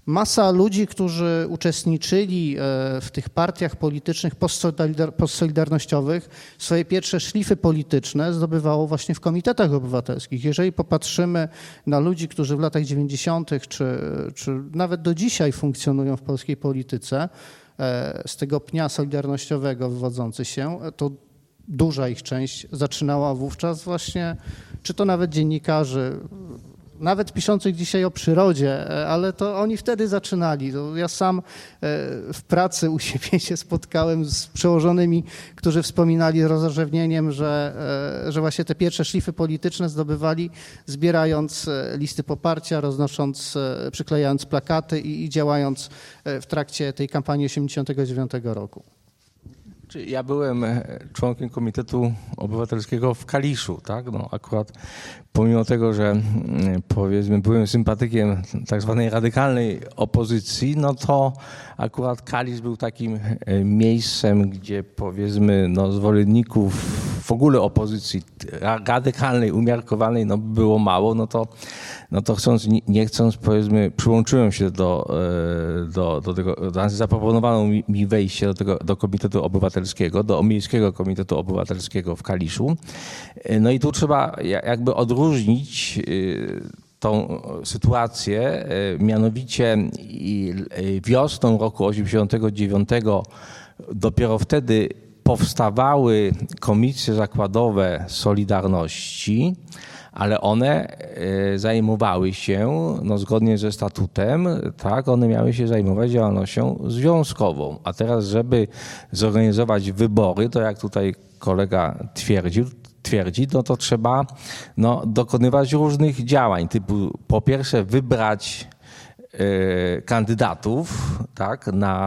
masa ludzi, którzy uczestniczyli w tych partiach politycznych postsolidarnościowych, swoje pierwsze szlify polityczne zdobywało właśnie w komitetach obywatelskich. Jeżeli popatrzymy na ludzi, którzy w latach 90. czy nawet do dzisiaj funkcjonują w polskiej polityce, z tego pnia solidarnościowego wywodzący się, to duża ich część zaczynała wówczas właśnie, czy to nawet dziennikarzy, nawet piszących dzisiaj o przyrodzie, ale to oni wtedy zaczynali. Ja sam w pracy u siebie się spotkałem z przełożonymi, którzy wspominali z rozrzewnieniem, że właśnie te pierwsze szlify polityczne zdobywali, zbierając listy poparcia, roznosząc, przyklejając plakaty i działając w trakcie tej kampanii 1989 roku. Ja byłem członkiem Komitetu Obywatelskiego w Kaliszu, tak? No akurat pomimo tego, że powiedzmy byłem sympatykiem tak zwanej radykalnej opozycji, no to akurat Kalisz był takim miejscem, gdzie powiedzmy no zwolenników w ogóle opozycji radykalnej, umiarkowanej no było mało, no to chcąc, nie chcąc, powiedzmy, przyłączyłem się do tego, zaproponowano mi wejście do Komitetu Obywatelskiego, do Miejskiego Komitetu Obywatelskiego w Kaliszu. No i tu trzeba jakby odróżnić tą sytuację, mianowicie wiosną roku 89 dopiero wtedy powstawały komisje zakładowe Solidarności, ale one zajmowały się, no zgodnie ze statutem, tak, one miały się zajmować działalnością związkową. A teraz, żeby zorganizować wybory, to jak tutaj kolega twierdzi, no to trzeba dokonywać różnych działań, typu po pierwsze wybrać kandydatów, tak,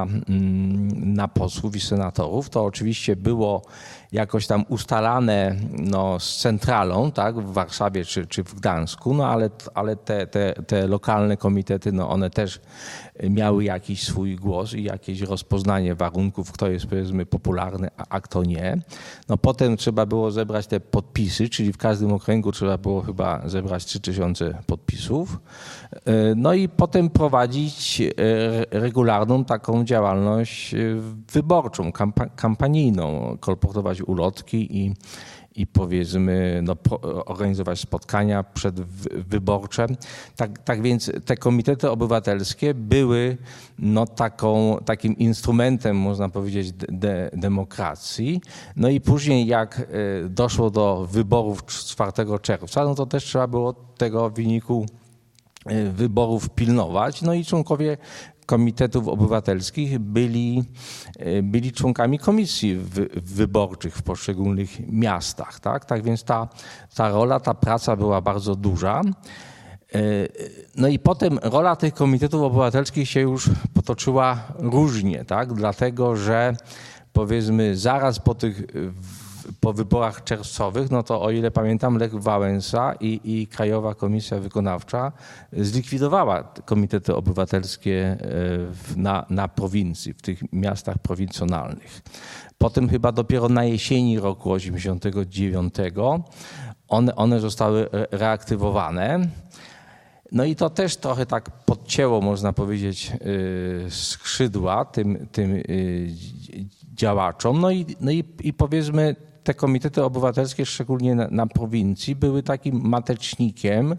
na posłów i senatorów. To oczywiście było jakoś tam ustalane z centralą, tak, w Warszawie czy w Gdańsku, ale te lokalne komitety, one też miały jakiś swój głos i jakieś rozpoznanie warunków, kto jest powiedzmy popularny, a kto nie. Potem trzeba było zebrać te podpisy, czyli w każdym okręgu trzeba było chyba zebrać 3000 podpisów. No i potem prowadzić regularną taką działalność wyborczą, kampanijną, kolportować ulotki i powiedzmy organizować spotkania przedwyborcze. Tak więc te komitety obywatelskie były takim instrumentem, można powiedzieć, demokracji. No i później jak doszło do wyborów 4 czerwca, no to też trzeba było tego wyniku wyborów pilnować. No i członkowie komitetów obywatelskich byli członkami komisji wyborczych w poszczególnych miastach. Tak więc ta rola, ta praca była bardzo duża. No i potem rola tych komitetów obywatelskich się już potoczyła różnie, tak? Dlatego że powiedzmy zaraz po wyborach czerwcowych, no to o ile pamiętam, Lech Wałęsa i Krajowa Komisja Wykonawcza zlikwidowała komitety obywatelskie na prowincji, w tych miastach prowincjonalnych. Potem chyba dopiero na jesieni roku 89 one zostały reaktywowane. No i to też trochę tak podcięło, można powiedzieć, skrzydła tym działaczom. No i powiedzmy, te komitety obywatelskie, szczególnie na prowincji, były takim matecznikiem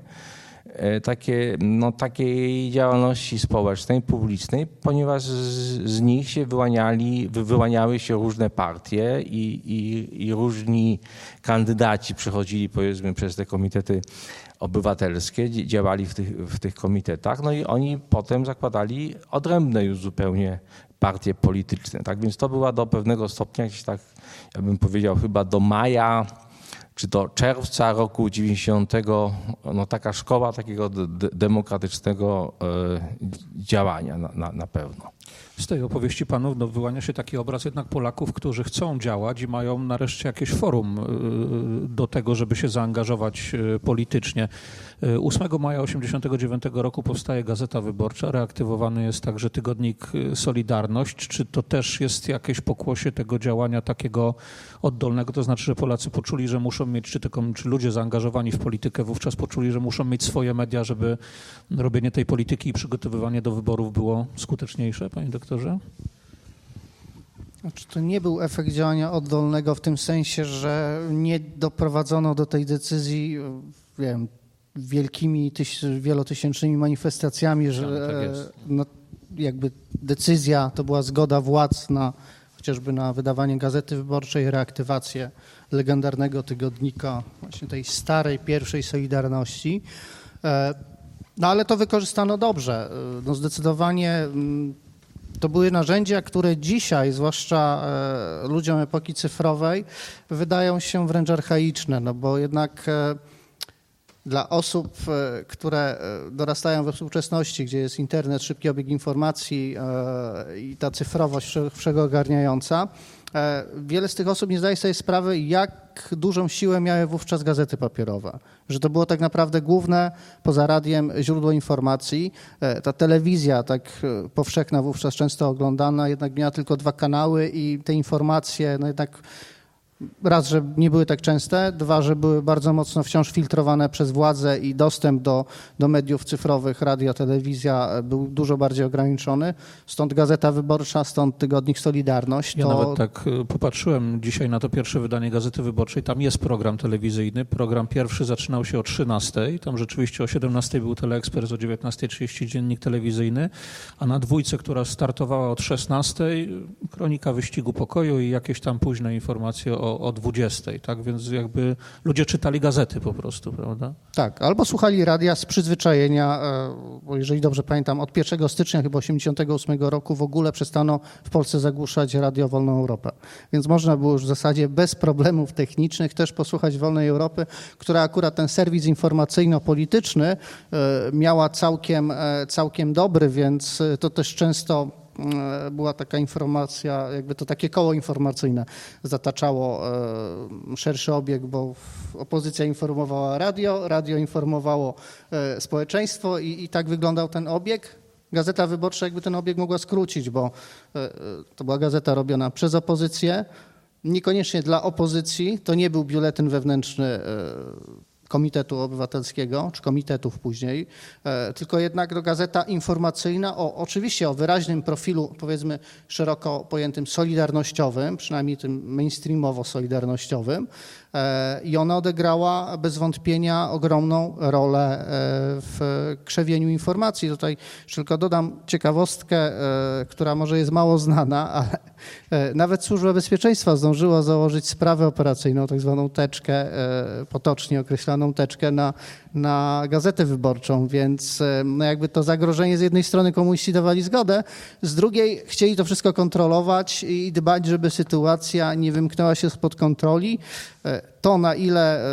takiej działalności społecznej, publicznej, ponieważ z nich się wyłaniały się różne partie i różni kandydaci przechodzili, powiedzmy, przez te komitety obywatelskie, działali w tych komitetach, no i oni potem zakładali odrębne już zupełnie partie polityczne. Tak więc to była do pewnego stopnia, gdzieś tak, ja bym powiedział, chyba do maja czy do czerwca roku 90, taka szkoła takiego demokratycznego działania na pewno. Z tej opowieści panów wyłania się taki obraz jednak Polaków, którzy chcą działać i mają nareszcie jakieś forum do tego, żeby się zaangażować politycznie. 8 maja 1989 roku powstaje Gazeta Wyborcza, reaktywowany jest także tygodnik Solidarność. Czy to też jest jakieś pokłosie tego działania takiego oddolnego? To znaczy, że Polacy poczuli, że muszą muszą mieć, czy ludzie zaangażowani w politykę wówczas poczuli, że muszą mieć swoje media, żeby robienie tej polityki i przygotowywanie do wyborów było skuteczniejsze, panie doktorze? Znaczy, to nie był efekt działania oddolnego w tym sensie, że nie doprowadzono do tej decyzji, wiem, wielkimi, wielotysięcznymi manifestacjami, że tak no, jakby decyzja to była zgoda władz na chociażby na wydawanie Gazety Wyborczej, reaktywację legendarnego tygodnika, właśnie tej starej, pierwszej Solidarności. No ale to wykorzystano dobrze. No, zdecydowanie to były narzędzia, które dzisiaj, zwłaszcza ludziom epoki cyfrowej, wydają się wręcz archaiczne, no bo jednak dla osób, które dorastają we współczesności, gdzie jest internet, szybki obieg informacji i ta cyfrowość wszechogarniająca, wiele z tych osób nie zdaje sobie sprawy, jak dużą siłę miały wówczas gazety papierowe. Że to było tak naprawdę główne, poza radiem, źródło informacji. Ta telewizja, tak powszechna wówczas, często oglądana, jednak miała tylko 2 kanały i te informacje, no jednak raz, że nie były tak częste, 2, że były bardzo mocno wciąż filtrowane przez władzę i dostęp do mediów cyfrowych, radio, telewizja był dużo bardziej ograniczony. Stąd Gazeta Wyborcza, stąd tygodnik Solidarność. Ja nawet tak popatrzyłem dzisiaj na to pierwsze wydanie Gazety Wyborczej. Tam jest program telewizyjny. Program pierwszy zaczynał się o 13:00. Tam rzeczywiście o 17:00 był Teleekspres, o 19:30 dziennik telewizyjny, a na dwójce, która startowała od 16:00, Kronika Wyścigu Pokoju i jakieś tam późne informacje o 20:00, tak? Więc jakby ludzie czytali gazety po prostu, prawda? Tak, albo słuchali radia z przyzwyczajenia, bo jeżeli dobrze pamiętam, od 1 stycznia chyba 1988 roku w ogóle przestano w Polsce zagłuszać Radio Wolną Europę. Więc można było już w zasadzie bez problemów technicznych też posłuchać Wolnej Europy, która akurat ten serwis informacyjno-polityczny miała całkiem dobry, więc to też często była taka informacja, jakby to takie koło informacyjne zataczało szerszy obieg, bo opozycja informowała radio informowało społeczeństwo i tak wyglądał ten obieg. Gazeta Wyborcza jakby ten obieg mogła skrócić, bo to była gazeta robiona przez opozycję, niekoniecznie dla opozycji, to nie był biuletyn wewnętrzny Komitetu Obywatelskiego, czy komitetów później, tylko jednak gazeta informacyjna, oczywiście o wyraźnym profilu, powiedzmy szeroko pojętym solidarnościowym, przynajmniej tym mainstreamowo-solidarnościowym, i ona odegrała bez wątpienia ogromną rolę w krzewieniu informacji. Tutaj tylko dodam ciekawostkę, która może jest mało znana, ale nawet Służba Bezpieczeństwa zdążyła założyć sprawę operacyjną, tak zwaną teczkę, potocznie określaną teczkę na Gazetę Wyborczą, więc no jakby to zagrożenie z jednej strony komuniści dawali zgodę, z drugiej chcieli to wszystko kontrolować i dbać, żeby sytuacja nie wymknęła się spod kontroli. To, na ile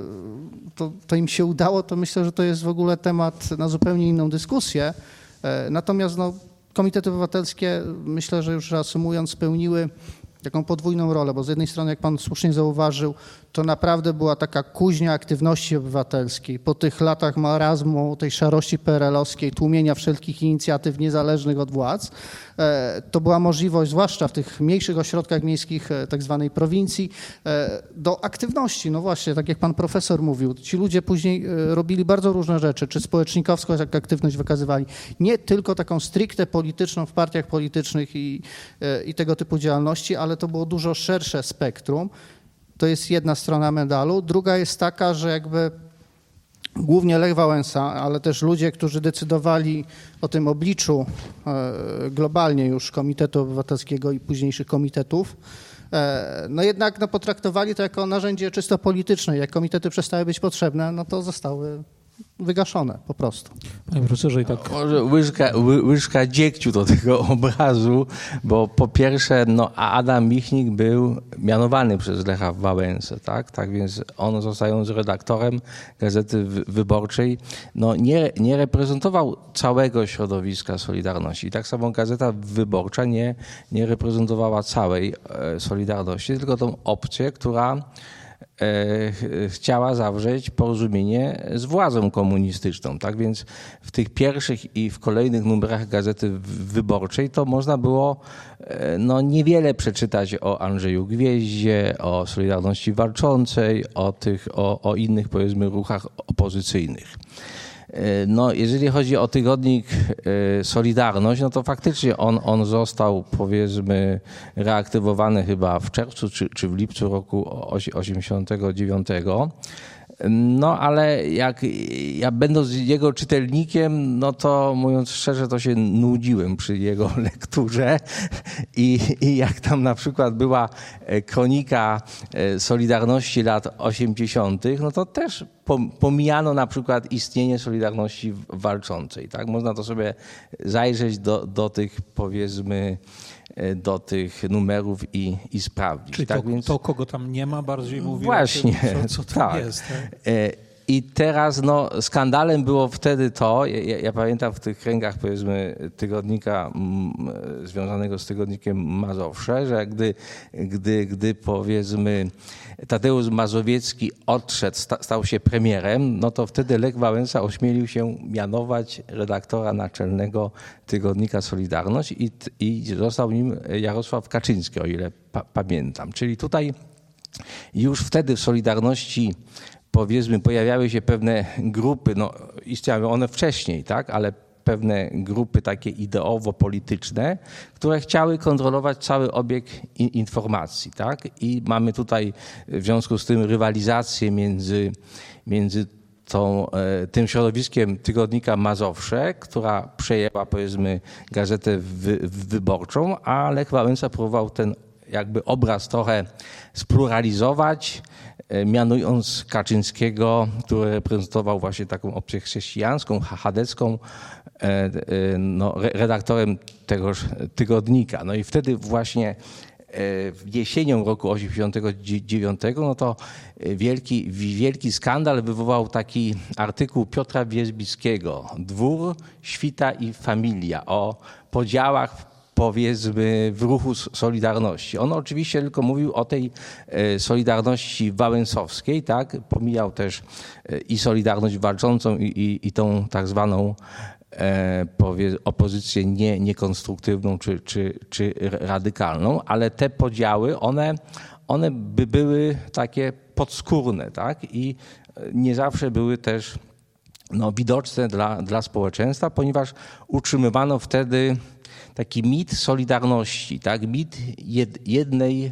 to im się udało, to myślę, że to jest w ogóle temat na zupełnie inną dyskusję. Natomiast no, komitety obywatelskie, myślę, że już reasumując, spełniły taką podwójną rolę, bo z jednej strony, jak pan słusznie zauważył, to naprawdę była taka kuźnia aktywności obywatelskiej. Po tych latach marazmu, tej szarości PRL-owskiej, tłumienia wszelkich inicjatyw niezależnych od władz, to była możliwość, zwłaszcza w tych mniejszych ośrodkach miejskich, tak zwanej prowincji, do aktywności. No właśnie, tak jak pan profesor mówił, ci ludzie później robili bardzo różne rzeczy, czy społecznikowską aktywność wykazywali, nie tylko taką stricte polityczną w partiach politycznych i tego typu działalności, ale to było dużo szersze spektrum. To jest jedna strona medalu. Druga jest taka, że jakby głównie Lech Wałęsa, ale też ludzie, którzy decydowali o tym obliczu globalnie już Komitetu Obywatelskiego i późniejszych komitetów, no jednak no, potraktowali to jako narzędzie czysto polityczne. Jak komitety przestały być potrzebne, no to zostały wygaszone po prostu. Panie profesorze, i tak... Może łyżka dziegciu do tego obrazu, bo po pierwsze no, Adam Michnik był mianowany przez Lecha Wałęsę, tak więc on, zostając redaktorem Gazety Wyborczej, no, nie reprezentował całego środowiska Solidarności. Tak samo Gazeta Wyborcza nie reprezentowała całej Solidarności, tylko tą opcję, która chciała zawrzeć porozumienie z władzą komunistyczną. Tak więc w tych pierwszych i w kolejnych numerach Gazety Wyborczej to można było niewiele przeczytać o Andrzeju Gwieździe, o Solidarności Walczącej, o innych, powiedzmy, ruchach opozycyjnych. Jeżeli chodzi o tygodnik Solidarność, to faktycznie on został, powiedzmy, reaktywowany chyba w czerwcu czy w lipcu roku 1989. Ale jak ja będąc jego czytelnikiem, to mówiąc szczerze, to się nudziłem przy jego lekturze i jak tam na przykład była kronika Solidarności lat 80., to też pomijano na przykład istnienie Solidarności Walczącej. Tak? Można to sobie zajrzeć do tych, powiedzmy, do tych numerów i sprawdzić. Czyli tak? to, kogo tam nie ma, bardziej mówi właśnie, o tym, co tam jest. Tak? I teraz skandalem było wtedy to, ja pamiętam w tych kręgach, powiedzmy, tygodnika związanego z tygodnikiem Mazowsze, że gdy powiedzmy Tadeusz Mazowiecki odszedł, stał się premierem, to wtedy Lech Wałęsa ośmielił się mianować redaktora naczelnego tygodnika Solidarność i został nim Jarosław Kaczyński, o ile pamiętam. Czyli tutaj już wtedy w Solidarności, powiedzmy, pojawiały się pewne grupy, istniały one wcześniej, tak, ale pewne grupy takie ideowo-polityczne, które chciały kontrolować cały obieg informacji, tak? I mamy tutaj w związku z tym rywalizację między tym środowiskiem tygodnika Mazowsze, która przejęła, powiedzmy, Gazetę Wyborczą, a Lech Wałęsa próbował ten jakby obraz trochę spluralizować, mianując Kaczyńskiego, który reprezentował właśnie taką opcję chrześcijańską, chadecką, redaktorem tegoż tygodnika. I wtedy właśnie jesienią roku 1989 to wielki skandal wywołał taki artykuł Piotra Wierzbickiego, Dwór, świta i familia, o podziałach, powiedzmy, w ruchu Solidarności. On oczywiście tylko mówił o tej Solidarności wałęsowskiej, tak? Pomijał też i Solidarność Walczącą i tą tak zwaną opozycję niekonstruktywną czy radykalną, ale te podziały, one by były takie podskórne, tak? I nie zawsze były też widoczne dla społeczeństwa, ponieważ utrzymywano wtedy taki mit solidarności, tak? Mit jednej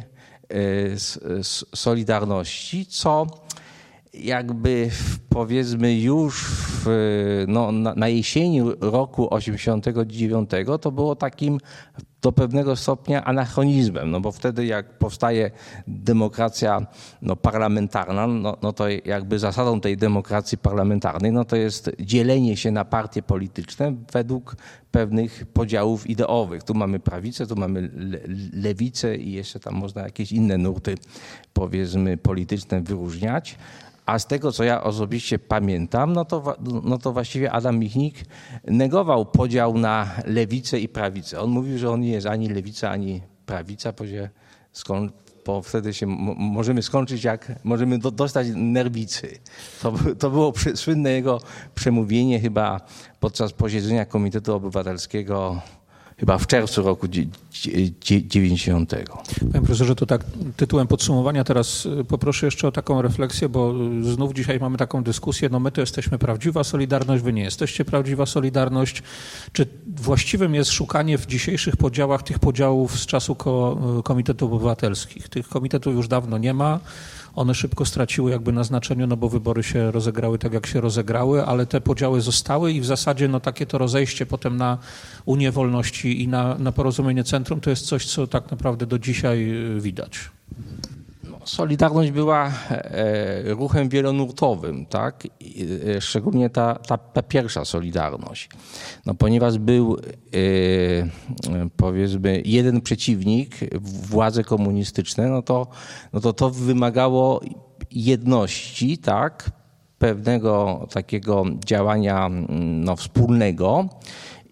solidarności, co jakby, powiedzmy, już na jesieni roku 89 to było takim do pewnego stopnia anachronizmem, bo wtedy jak powstaje demokracja parlamentarna, to jakby zasadą tej demokracji parlamentarnej to jest dzielenie się na partie polityczne według pewnych podziałów ideowych. Tu mamy prawicę, tu mamy lewicę i jeszcze tam można jakieś inne nurty, powiedzmy, polityczne wyróżniać. A z tego, co ja osobiście pamiętam, to właściwie Adam Michnik negował podział na lewicę i prawicę. On mówił, że on nie jest ani lewica, ani prawica, bo wtedy się możemy skończyć, możemy dostać nerwicy. To było słynne jego przemówienie chyba podczas posiedzenia Komitetu Obywatelskiego, chyba w czerwcu roku 90. Panie profesorze, to tak tytułem podsumowania teraz poproszę jeszcze o taką refleksję, bo znów dzisiaj mamy taką dyskusję, my to jesteśmy prawdziwa Solidarność, wy nie jesteście prawdziwa Solidarność. Czy właściwym jest szukanie w dzisiejszych podziałach tych podziałów z czasu Komitetów Obywatelskich? Tych komitetów już dawno nie ma. One szybko straciły jakby na znaczeniu, bo wybory się rozegrały tak, jak się rozegrały, ale te podziały zostały i w zasadzie takie to rozejście potem na Unię Wolności i na Porozumienie Centrum to jest coś, co tak naprawdę do dzisiaj widać. Solidarność była ruchem wielonurtowym, tak? Szczególnie ta pierwsza Solidarność. Ponieważ był, powiedzmy, jeden przeciwnik, władze komunistyczne, to wymagało jedności, tak? Pewnego takiego działania wspólnego.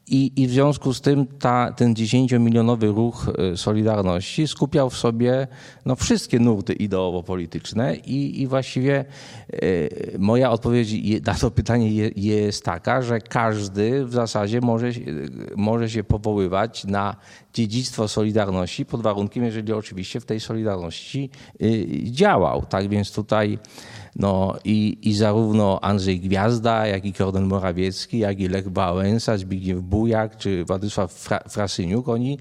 I w związku z tym ten 10-milionowy ruch Solidarności skupiał w sobie wszystkie nurty ideowo-polityczne i właściwie moja odpowiedź na to pytanie jest taka, że każdy w zasadzie może się powoływać na dziedzictwo Solidarności pod warunkiem, jeżeli oczywiście w tej Solidarności działał. Tak więc tutaj i zarówno Andrzej Gwiazda, jak i Kornel Morawiecki, jak i Lech Wałęsa, Zbigniew Bujak czy Władysław Frasyniuk, oni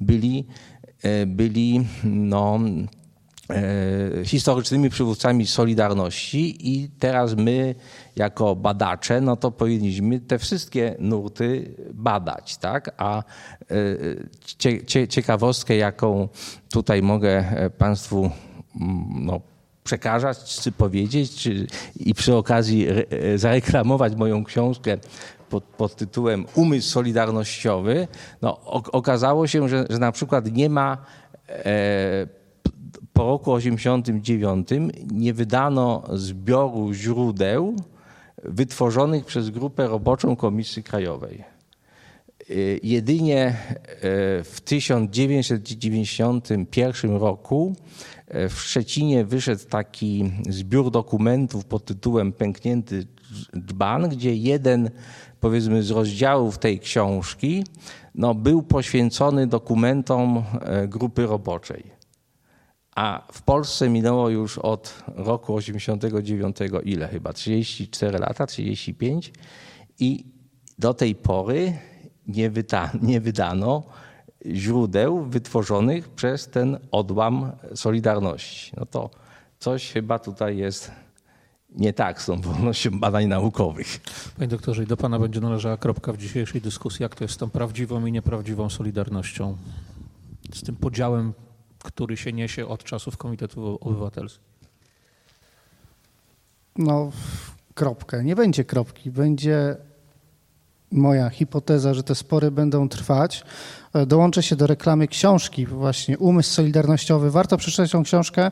byli historycznymi przywódcami Solidarności i teraz my jako badacze, to powinniśmy te wszystkie nurty badać, tak? A ciekawostkę, jaką tutaj mogę Państwu przekazać, czy powiedzieć, i przy okazji zareklamować moją książkę pod tytułem Umysł solidarnościowy. Okazało się, że na przykład nie ma po roku 1989 nie wydano zbioru źródeł wytworzonych przez Grupę Roboczą Komisji Krajowej. Jedynie w 1991 roku w Szczecinie wyszedł taki zbiór dokumentów pod tytułem Pęknięty dzban, gdzie jeden, powiedzmy, z rozdziałów tej książki był poświęcony dokumentom Grupy Roboczej. A w Polsce minęło już od roku 89 ile chyba? 34 lata, 35 i do tej pory nie wydano źródeł wytworzonych przez ten odłam Solidarności. To coś chyba tutaj jest nie tak z tą wolnością badań naukowych. Panie doktorze, i do pana będzie należała kropka w dzisiejszej dyskusji. Jak to jest z tą prawdziwą i nieprawdziwą Solidarnością? Z tym podziałem, który się niesie od czasów Komitetu Obywatelskiego? Kropkę. Nie będzie kropki. Będzie moja hipoteza, że te spory będą trwać. Dołączę się do reklamy książki właśnie Umysł solidarnościowy. Warto przeczytać tą książkę,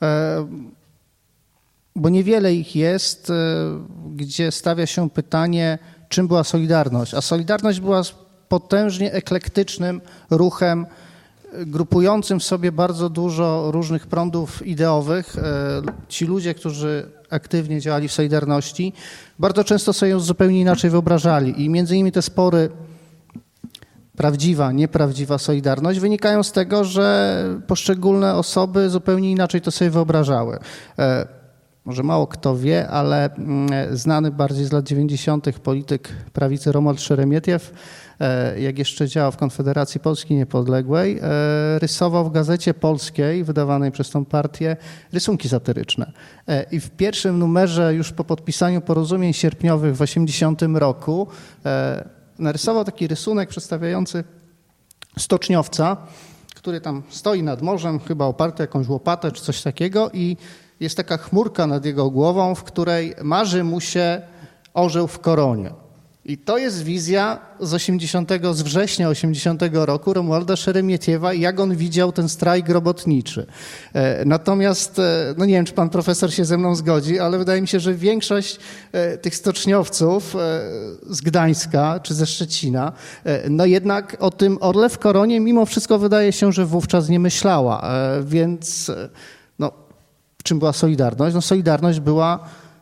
bo niewiele ich jest, gdzie stawia się pytanie, czym była Solidarność. A Solidarność była potężnie eklektycznym ruchem, grupującym w sobie bardzo dużo różnych prądów ideowych. Ci ludzie, którzy aktywnie działali w Solidarności, bardzo często sobie ją zupełnie inaczej wyobrażali. I między innymi te spory prawdziwa, nieprawdziwa Solidarność wynikają z tego, że poszczególne osoby zupełnie inaczej to sobie wyobrażały. Może mało kto wie, ale znany bardziej z lat 90. polityk prawicy Romuald Szeremietiew, jak jeszcze działał w Konfederacji Polskiej Niepodległej, rysował w Gazecie Polskiej, wydawanej przez tą partię, rysunki satyryczne. I w pierwszym numerze, już po podpisaniu porozumień sierpniowych w 80 roku, narysował taki rysunek przedstawiający stoczniowca, który tam stoi nad morzem, chyba oparty jakąś łopatę czy coś takiego, i jest taka chmurka nad jego głową, w której marzy mu się orzeł w koronie. I to jest wizja z września 80 roku Romualda Szeremietiewa, jak on widział ten strajk robotniczy. Natomiast, nie wiem, czy pan profesor się ze mną zgodzi, ale wydaje mi się, że większość tych stoczniowców z Gdańska czy ze Szczecina, jednak o tym orle w koronie mimo wszystko wydaje się, że wówczas nie myślała. Więc czym była Solidarność? Solidarność była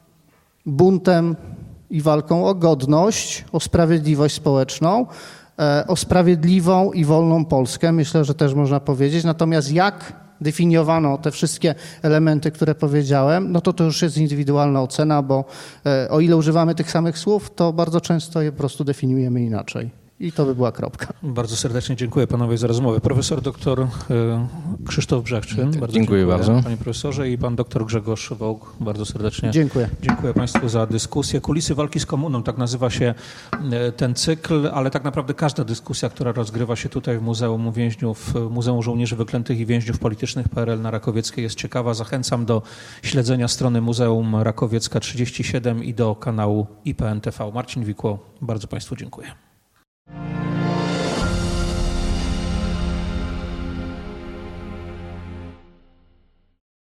buntem i walką o godność, o sprawiedliwość społeczną, o sprawiedliwą i wolną Polskę, myślę, że też można powiedzieć. Natomiast jak definiowano te wszystkie elementy, które powiedziałem, to już jest indywidualna ocena, bo o ile używamy tych samych słów, to bardzo często je po prostu definiujemy inaczej. I to by była kropka. Bardzo serdecznie dziękuję panowie za rozmowę. Profesor dr Krzysztof Brzechczyn. Bardzo dziękuję bardzo. Panie profesorze, i pan dr Grzegorz Wołk. Bardzo serdecznie dziękuję. Dziękuję państwu za dyskusję. Kulisy walki z komuną, tak nazywa się ten cykl, ale tak naprawdę każda dyskusja, która rozgrywa się tutaj w Muzeum Żołnierzy Wyklętych i Więźniów Politycznych PRL na Rakowieckiej, jest ciekawa. Zachęcam do śledzenia strony Muzeum Rakowiecka 37 i do kanału IPN TV. Marcin Wikło, bardzo państwu dziękuję.